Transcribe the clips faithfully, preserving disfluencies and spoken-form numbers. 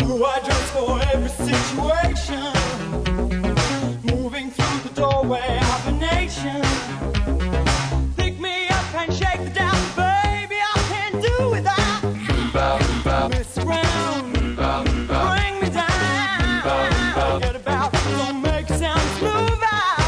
I dress for every situation, moving through the doorway of a nation. Pick me up and shake the down, baby, I can't do without. Miss Brown, bring me down. Forget about, don't make sounds, move out.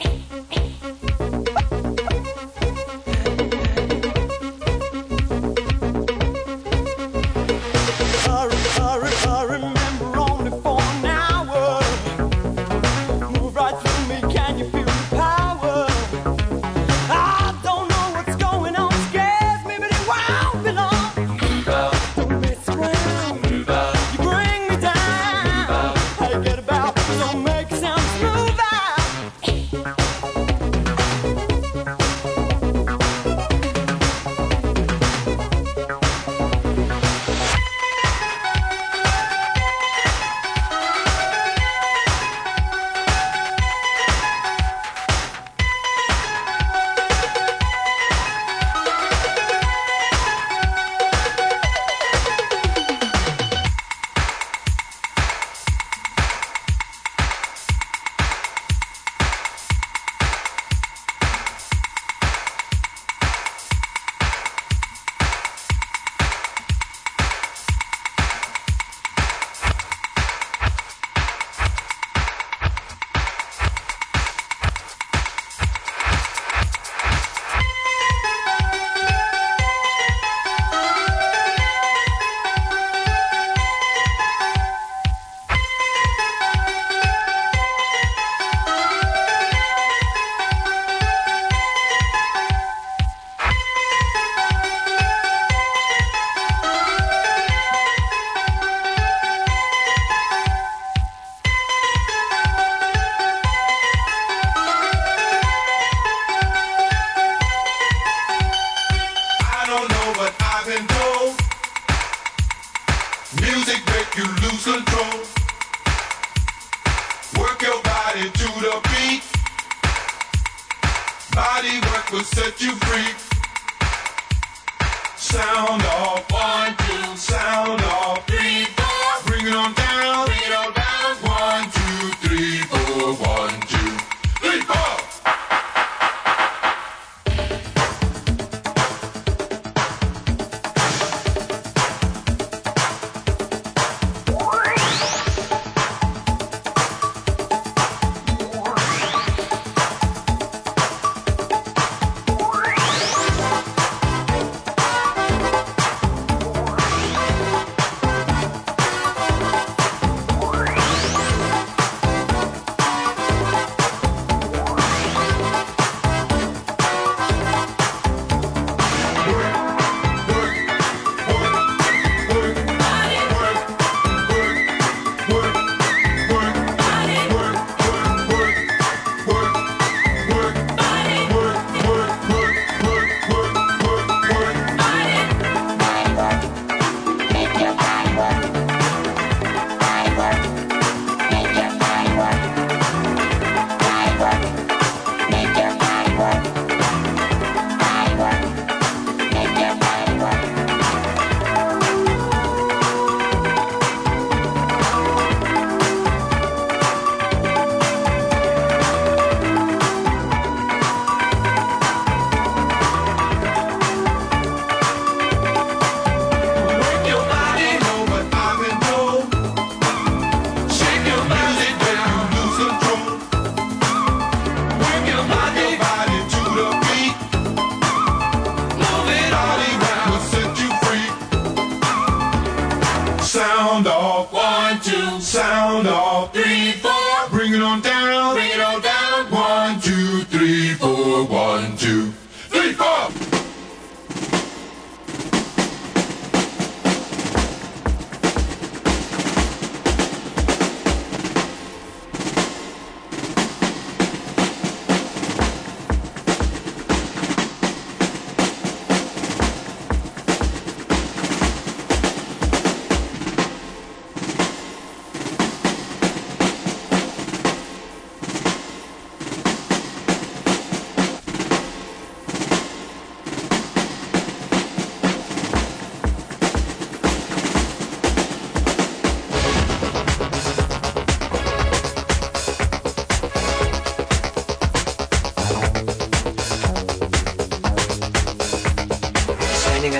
I remember only for an hour. Move right through me, can you feel the power? I don't know what's going on, scares me, but it won't be long. Don't mess around, you bring me down. I get about, don't make sounds, move out.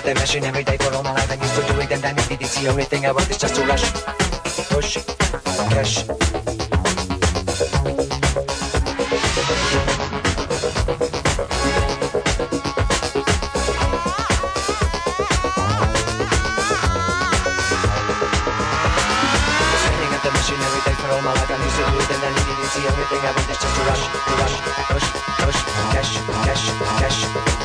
at the machine every day for all my life. I used to do it and I needed it. The only thing I want is just to rush, push, cash. The only thing I want is just to rush, to rush, push, push, cash, cash, cash.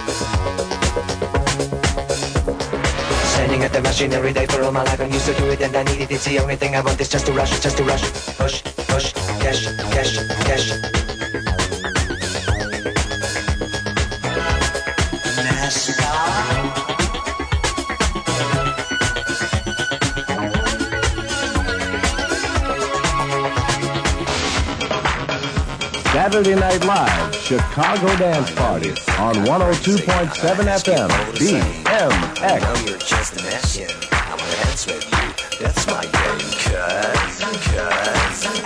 Standing at the machine every day for all my life. I'm used to do it and I needed it. The only thing I want is just to rush, just to rush, push, push, cash, cash, cash. Saturday Night Live, Chicago Dance Party on one oh two point seven F M, B M X. I know you're just an ass, yeah. I wanna dance with you. That's my game, cuz, cuz.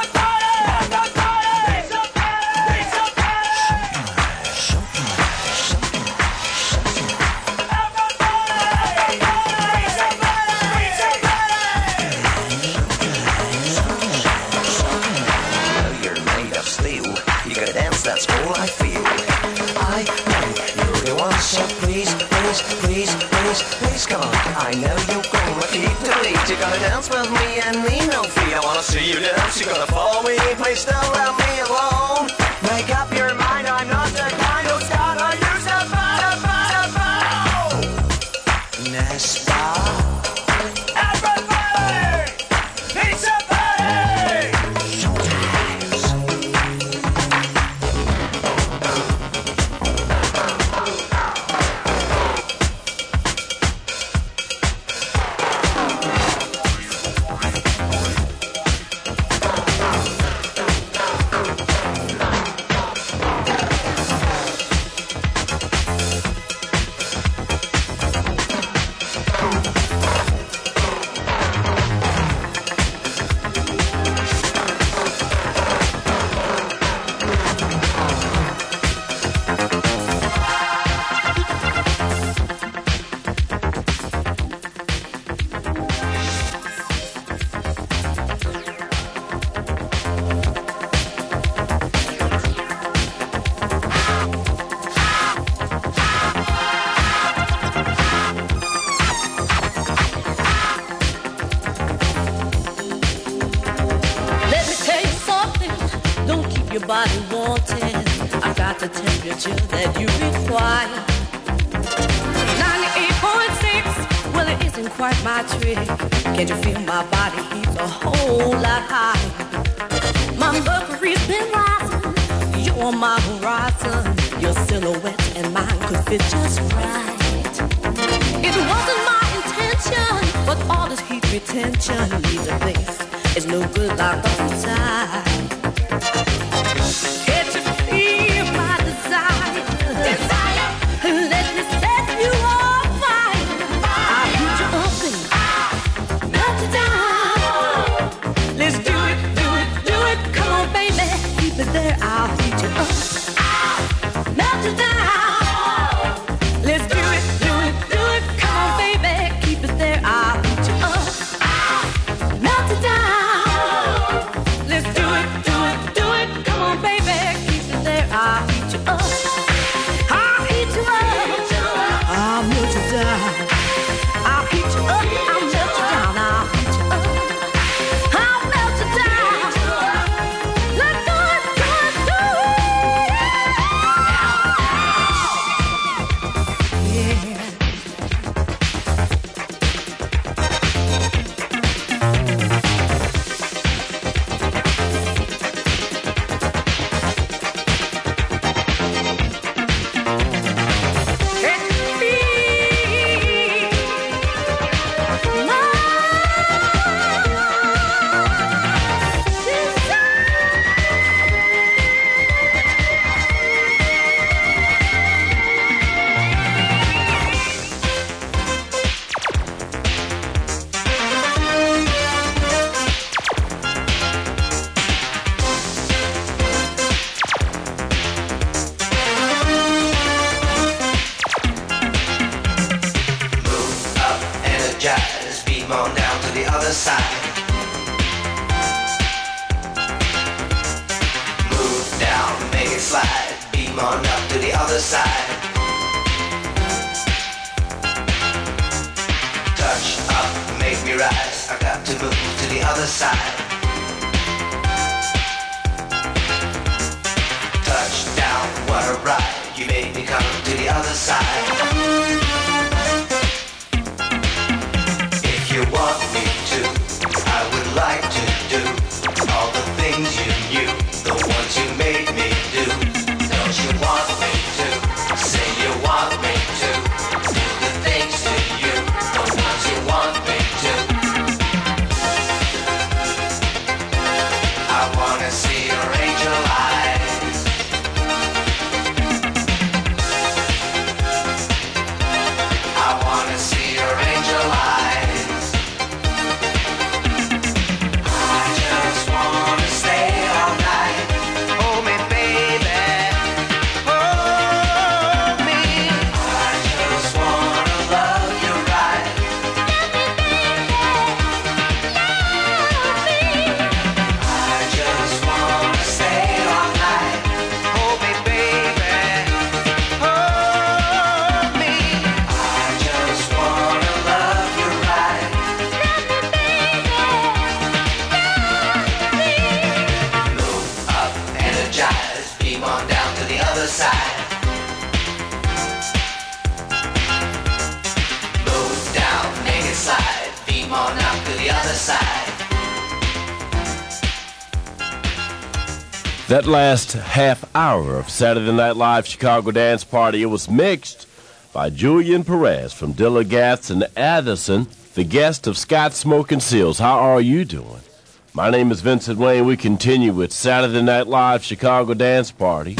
That's all I feel. I know you're the one, so please, please, please, please, please come on. I know you're gonna keep the beat. You gotta dance with me and me no fee. I wanna see you dance. You gotta follow me. Please don't let me alone. Make up your mind. I'm not the kind who's gonna use the phone. N'est-ce pas? Everybody, it's a party. Body wanting, I got the temperature that you require. ninety-eight point six, well it isn't quite my trick. Can't you feel my body heat's a whole lot higher? My mercury's been rising, you're on my horizon. Your silhouette and mine could fit just right. It wasn't my intention, but all this heat retention leaves a place. It's no good locked up inside. Can't you feel my desire? Desire. Let me set you on fire. I'll heat you up and melt you down. Let's do it, do it, do it. Come on, baby, keep it there. I'll heat you up, melt you down. Let's do it, do it, do it. Come on, baby, keep it there. I'll heat you up, melt you down. naked slide, beam on up to the other side. Touch up, make me rise, I got to move to the other side. Touch down, what a ride, you made me come to the other side. If you want me to, I would like to do all the things you knew, the ones you made me do. Don't you want me to? Say you want me to do the things to you, the ones you want me to. I wanna see your angel eyes. I wanna see your angel eyes. I just wanna stay all night. Hold me, baby. Hold me. I just wanna love you right. I just wanna stay all night. Hold me, baby. Hold me. I just wanna love you right. Move up, energize, beam on down to the other side. Move down, naked slide, beam on up to the other side. That last half hour of Saturday Night Live Chicago Dance Party, it was mixed by Julian Perez from Dilla Gatz and Addison, the guest of Scott Smokin' Seals. How are you doing? My name is Vincent Wayne. We continue with Saturday Night Live Chicago Dance Party.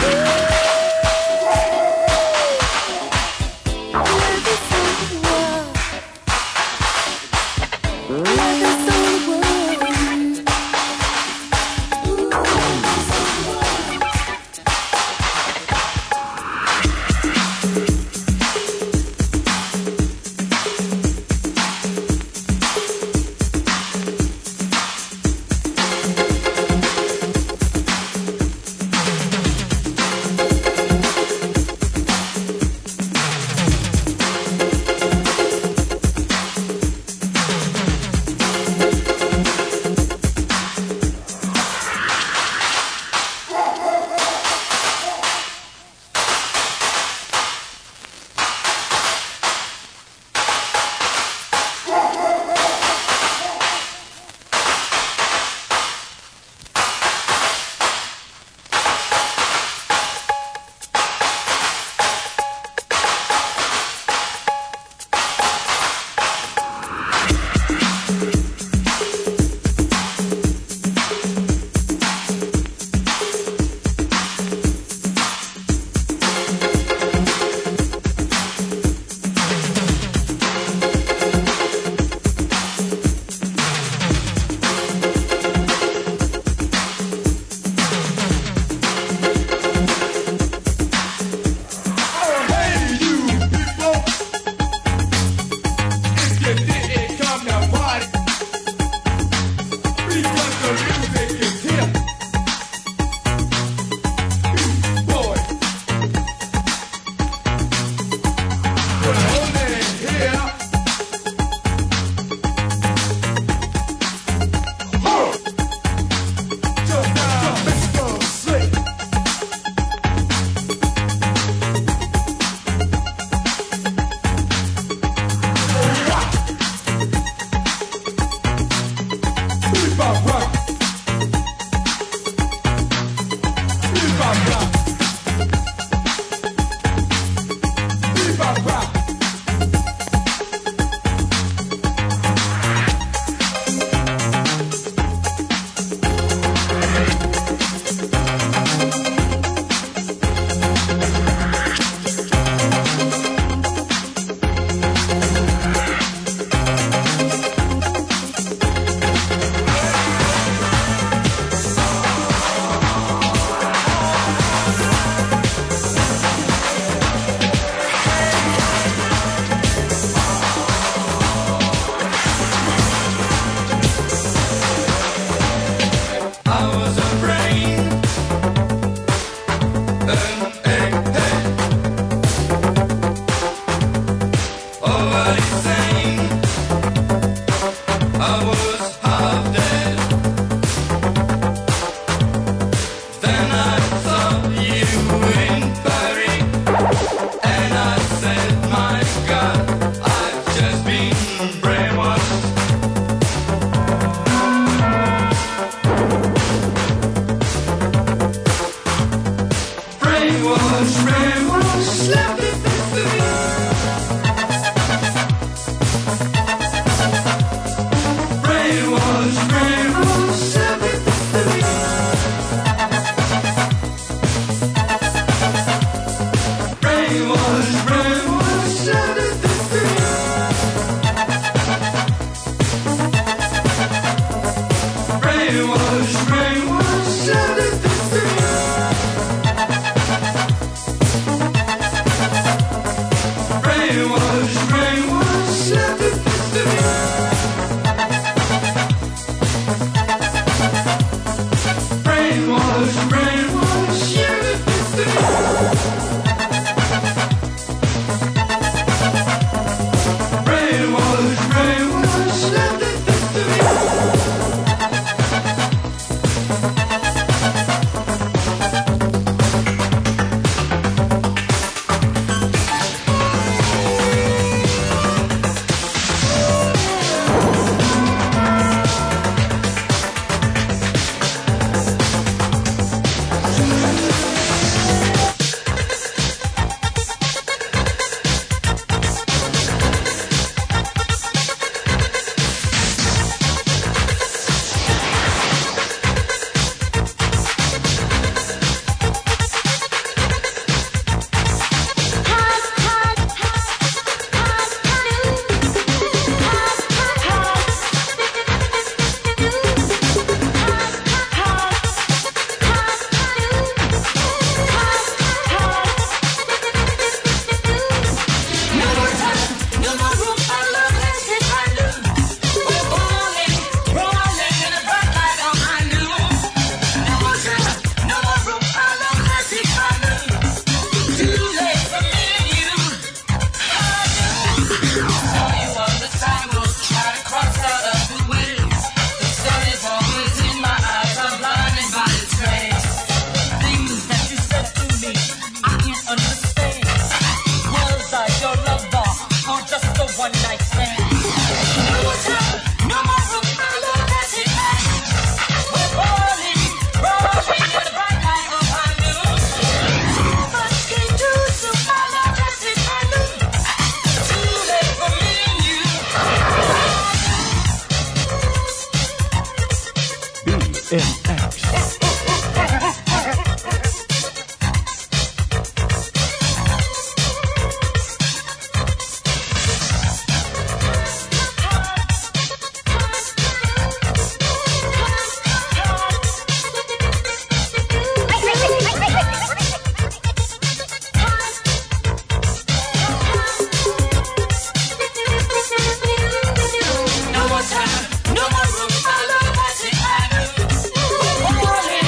No more time, no more room. I love what I do.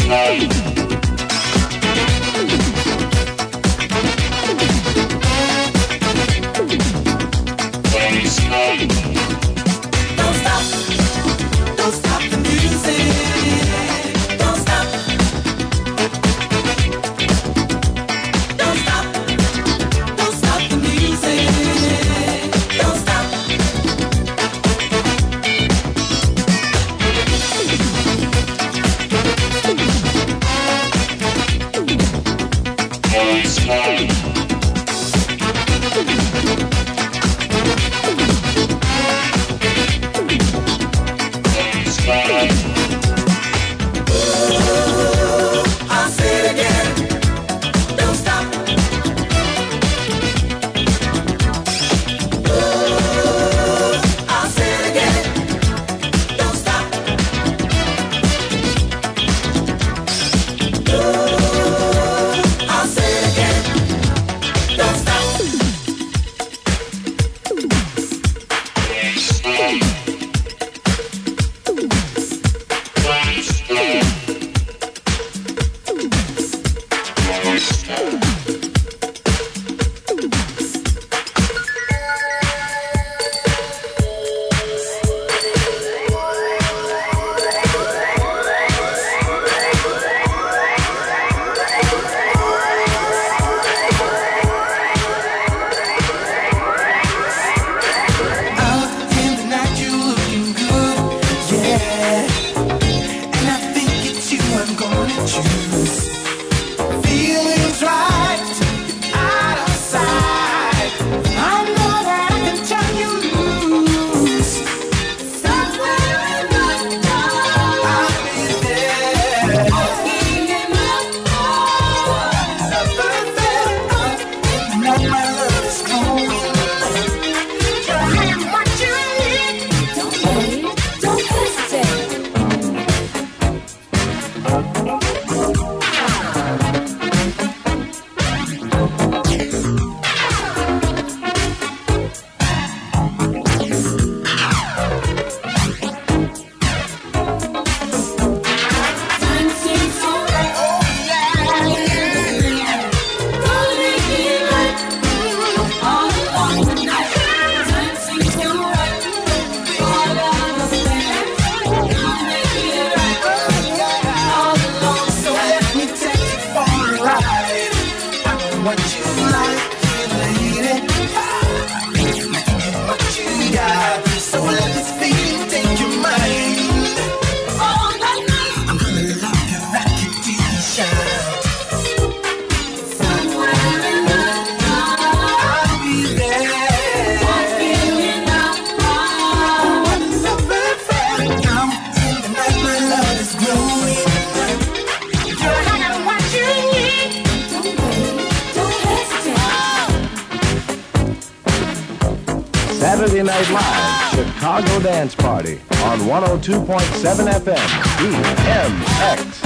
Saturday Night Live, Chicago Dance Party on one oh two point seven F M, B M X.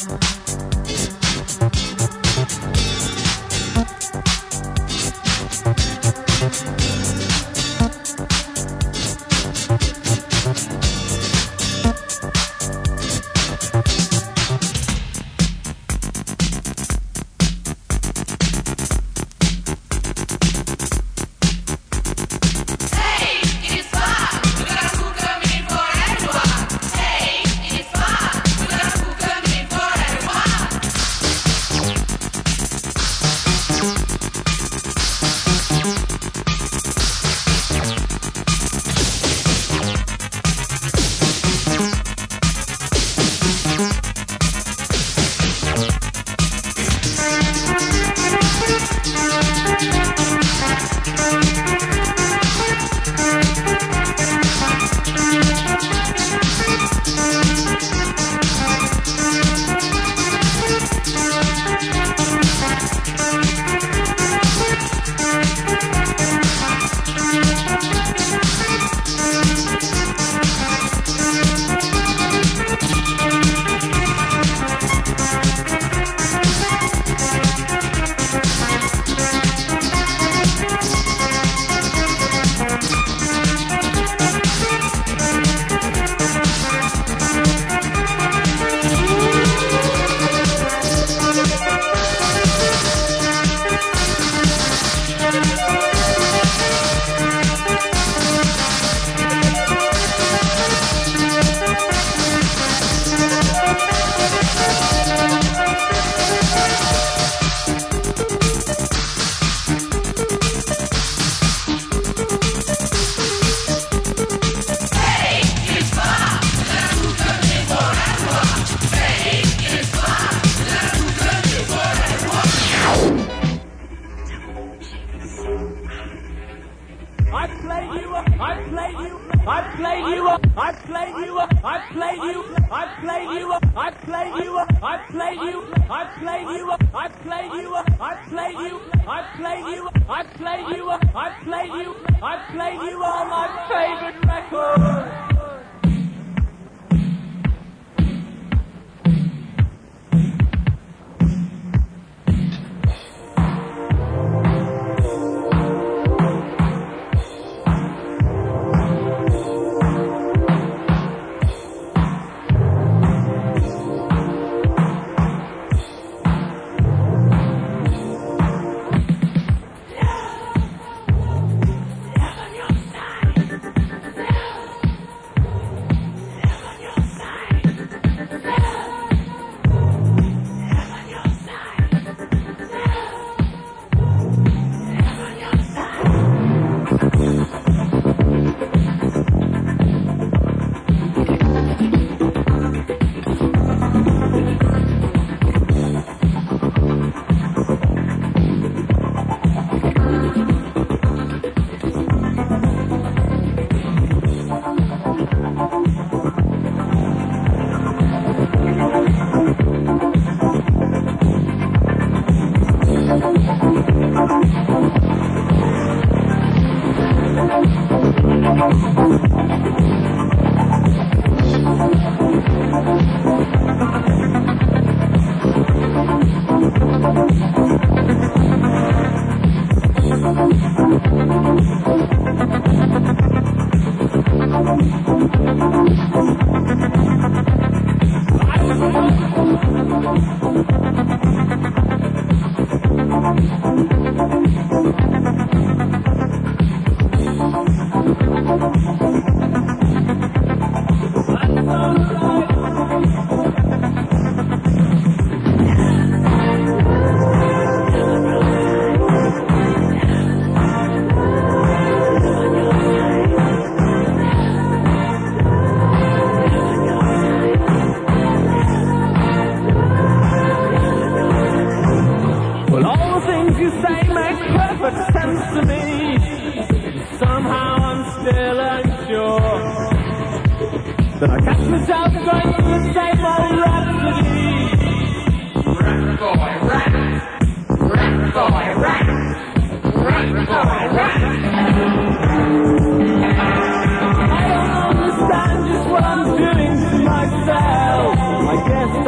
That's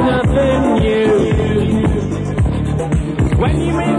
nothing new. When you